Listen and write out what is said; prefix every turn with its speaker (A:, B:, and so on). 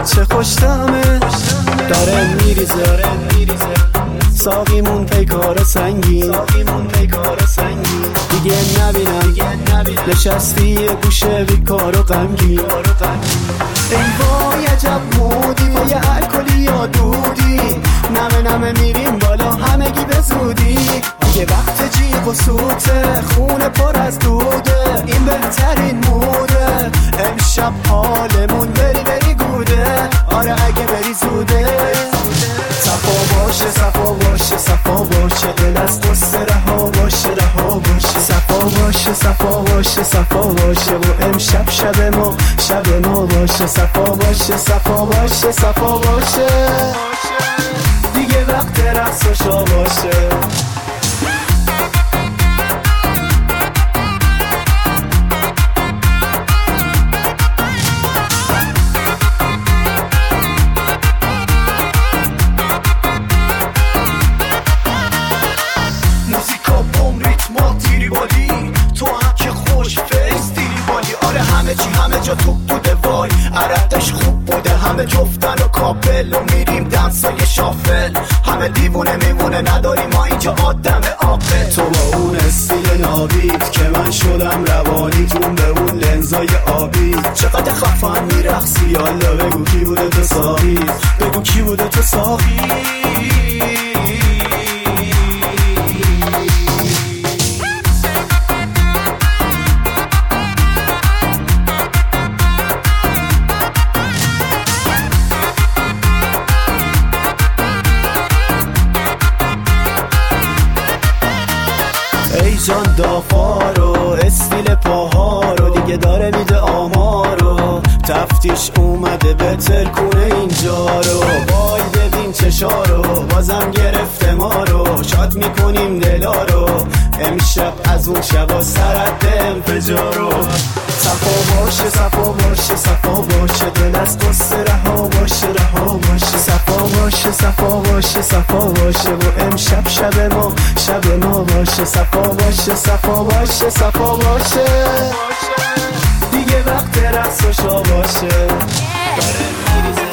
A: چه خوشتمه. داره میریزه ساقیمون پیکار سنگین، دیگه نبینم نشستی یه گوشه بیکار و غمگین. ای وای عجب مودی با یه الکلی یا دودی، نمه میریم بالا همگی به زودی. دیگه وقت جیغ و سوته، خونه پر از دوده، این بهترین موده. امشب حالمون بری گوده، آره اگه بری زوده. صفا باشه صفا باشه صفا باشه، دل از قصه رها باشه رها باشه. صفا باشه صفا باشه صفا باشه و امشب شب ما باشه. صفا باشه صفا باشه صفا باشه، دیگه وقت رقص و شا باشه. همه جا توپ بوده وای، عرقش خوب بوده، همه جفتن و کاپل و میریم دنسای شافل. همه دیوونه میمونه نداریم ما اینجا آدم عاقل. تو با اون استیل نابید که من شدم روانیتون، به اون لنزای آبی چقدر خفن میرقصی. یالا بگو کی بوده تو ساقی، بگو کی بوده تو ساقی. ای جان دافارو استیل پاها رو، دیگه داره میده آمارو. تفتیش اومده به ترکونه اینجا رو، وای ببین چشارو بازم گرفته ما رو. شاد میکنیم دلا رو امشب از اون شبا سرد انفجارو. صفا باشه صفا باشه صفا باشه، دل از قصه رها باشه رها باشه. صفا باشه صفا باشه صفا باشه و امشب شب ما باشه. صفا باشه صفا باشه صفا باشه، دیگه وقت رقص و شا باشه.